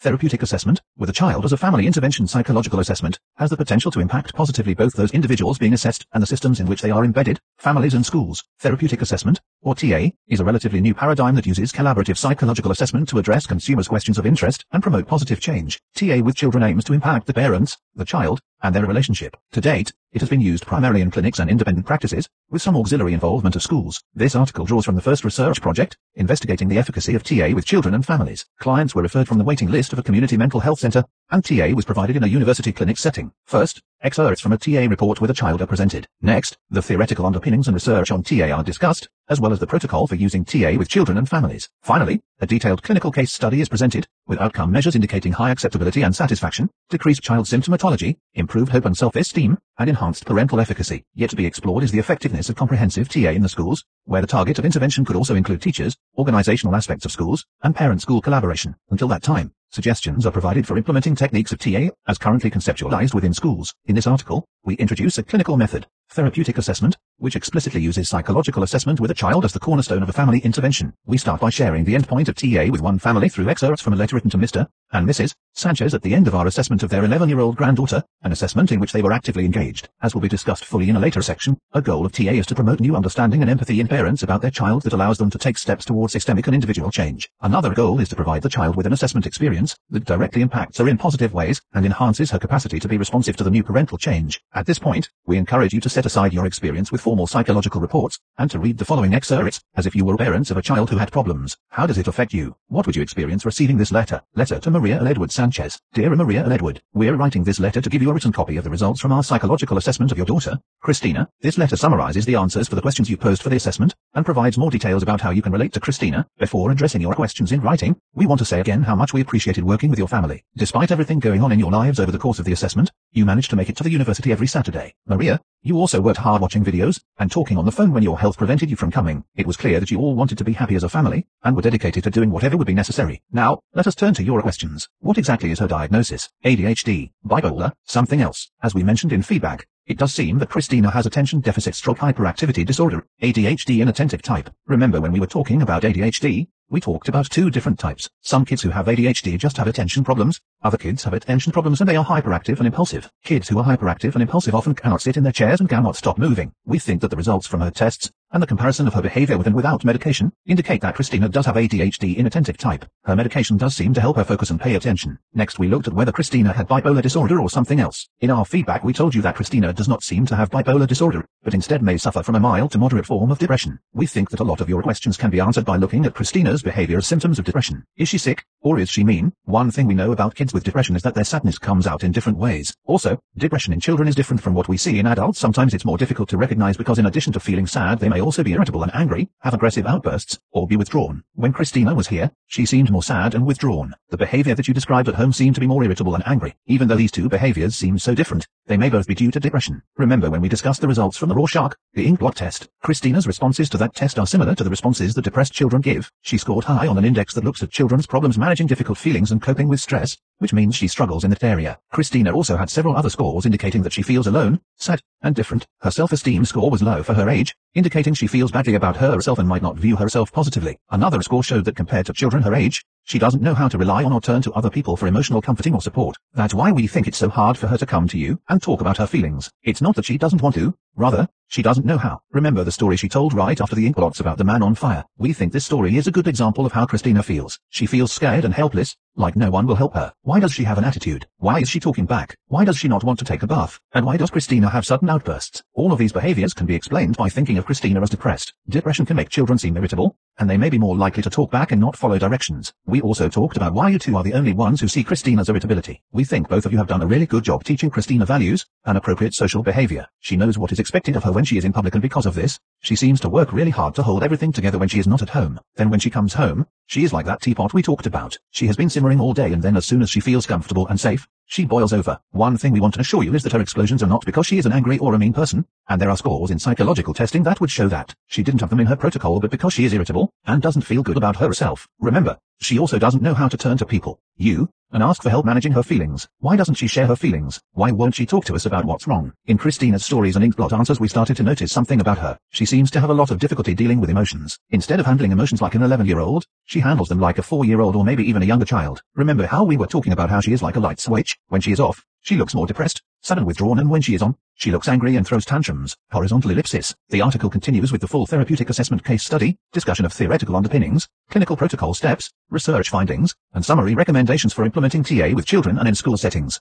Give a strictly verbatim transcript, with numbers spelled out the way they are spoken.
Therapeutic assessment, with a child as a family intervention psychological assessment, has the potential to impact positively both those individuals being assessed and the systems in which they are embedded, families and schools. Therapeutic assessment, or T A, is a relatively new paradigm that uses collaborative psychological assessment to address consumers' questions of interest and promote positive change. T A with children aims to impact the parents, the child, and their relationship. To date, it has been used primarily in clinics and independent practices, with some auxiliary involvement of schools. This article draws from the first research project, investigating the efficacy of T A with children and families. Clients were referred from the waiting list of a community mental health center, and T A was provided in a university clinic setting. First, excerpts from a T A report with a child are presented. Next, the theoretical underpinnings and research on T A are discussed, as well as the protocol for using T A with children and families. Finally, a detailed clinical case study is presented, with outcome measures indicating high acceptability and satisfaction, decreased child symptomatology, improved hope and self-esteem, and enhanced parental efficacy. Yet to be explored is the effectiveness of comprehensive T A in the schools, where the target of intervention could also include teachers, organizational aspects of schools, and parent-school collaboration. Until that time, suggestions are provided for implementing techniques of T A, as currently conceptualized within schools. In this article, we introduce a clinical method, therapeutic assessment, which explicitly uses psychological assessment with a child as the cornerstone of a family intervention. We start by sharing the endpoint of T A with one family through excerpts from a letter written to Mister and Missus Sanchez at the end of our assessment of their eleven-year-old granddaughter, an assessment in which they were actively engaged. As will be discussed fully in a later section, a goal of T A is to promote new understanding and empathy in parents about their child that allows them to take steps towards systemic and individual change. Another goal is to provide the child with an assessment experience that directly impacts her in positive ways and enhances her capacity to be responsive to the new parental change. At this point, we encourage you to set aside your experience with formal psychological reports, and to read the following excerpts, as if you were parents of a child who had problems. How does it affect you? What would you experience receiving this letter? Letter to Maria L. Edward Sanchez. Dear Maria L. Edward, we're writing this letter to give you a written copy of the results from our psychological assessment of your daughter, Christina. This letter summarizes the answers for the questions you posed for the assessment, and provides more details about how you can relate to Christina. Before addressing your questions in writing, we want to say again how much we appreciated working with your family. Despite everything going on in your lives over the course of the assessment, you managed to make it to the university every Saturday. Maria, you also worked hard watching videos and talking on the phone when your health prevented you from coming. It was clear that you all wanted to be happy as a family, and were dedicated to doing whatever would be necessary. Now, let us turn to your questions. What exactly is her diagnosis? A D H D, bipolar, something else? As we mentioned in feedback, it does seem that Christina has attention deficit stroke hyperactivity disorder, A D H D inattentive type. Remember when we were talking about A D H D, we talked about two different types. Some kids who have A D H D just have attention problems. Other kids have attention problems and they are hyperactive and impulsive. Kids who are hyperactive and impulsive often cannot sit in their chairs and cannot stop moving. We think that the results from her tests, and the comparison of her behavior with and without medication, indicate that Christina does have A D H D inattentive type. Her medication does seem to help her focus and pay attention. Next we looked at whether Christina had bipolar disorder or something else. In our feedback we told you that Christina does not seem to have bipolar disorder, but instead may suffer from a mild to moderate form of depression. We think that a lot of your questions can be answered by looking at Christina's behavior as symptoms of depression. Is she sick, or is she mean? One thing we know about kids with depression is that their sadness comes out in different ways. Also, depression in children is different from what we see in adults. Sometimes it's more difficult to recognize because in addition to feeling sad they may also be irritable and angry, have aggressive outbursts, or be withdrawn. When Christina was here, she seemed more sad and withdrawn. The behavior that you described at home seemed to be more irritable and angry. Even though these two behaviors seem so different, they may both be due to depression. Remember when we discussed the results from the Rorschach, the ink blot test, Christina's responses to that test are similar to the responses that depressed children give. She scored high on an index that looks at children's problems managing difficult feelings and coping with stress, which means she struggles in that area. Christina also had several other scores indicating that she feels alone, sad, and different. Her self-esteem score was low for her age, indicating she feels badly about herself and might not view herself positively. Another score showed that compared to children her age, she doesn't know how to rely on or turn to other people for emotional comforting or support. That's why we think it's so hard for her to come to you and talk about her feelings. It's not that she doesn't want to, rather, she doesn't know how. Remember the story she told right after the ink blots about the man on fire? We think this story is a good example of how Christina feels. She feels scared and helpless, like no one will help her. Why does she have an attitude? Why is she talking back? Why does she not want to take a bath? And why does Christina have sudden outbursts? All of these behaviors can be explained by thinking of Christina as depressed. Depression can make children seem irritable, and they may be more likely to talk back and not follow directions. We also talked about why you two are the only ones who see Christina's irritability. We think both of you have done a really good job teaching Christina values and appropriate social behavior. She knows what is expected of her when she is in public, and because of this, she seems to work really hard to hold everything together when she is not at home. Then when she comes home, she is like that teapot we talked about. She has been simmering all day, and then as soon as she feels comfortable and safe, she boils over. One thing we want to assure you is that her explosions are not because she is an angry or a mean person, and there are scores in psychological testing that would show that. She didn't have them in her protocol, but because she is irritable and doesn't feel good about herself. Remember, she also doesn't know how to turn to people. You, and ask for help managing her feelings. Why doesn't she share her feelings? Why won't she talk to us about what's wrong? In Christina's stories and Inkblot answers we started to notice something about her. She seems to have a lot of difficulty dealing with emotions. Instead of handling emotions like an eleven-year-old, she handles them like a four-year-old or maybe even a younger child. Remember how we were talking about how she is like a light switch? When she is off, she looks more depressed, sad and withdrawn, and when she is on, she looks angry and throws tantrums. Horizontal ellipsis. The article continues with the full therapeutic assessment case study, discussion of theoretical underpinnings, clinical protocol steps, research findings, and summary recommendations for implementing T A with children and in school settings.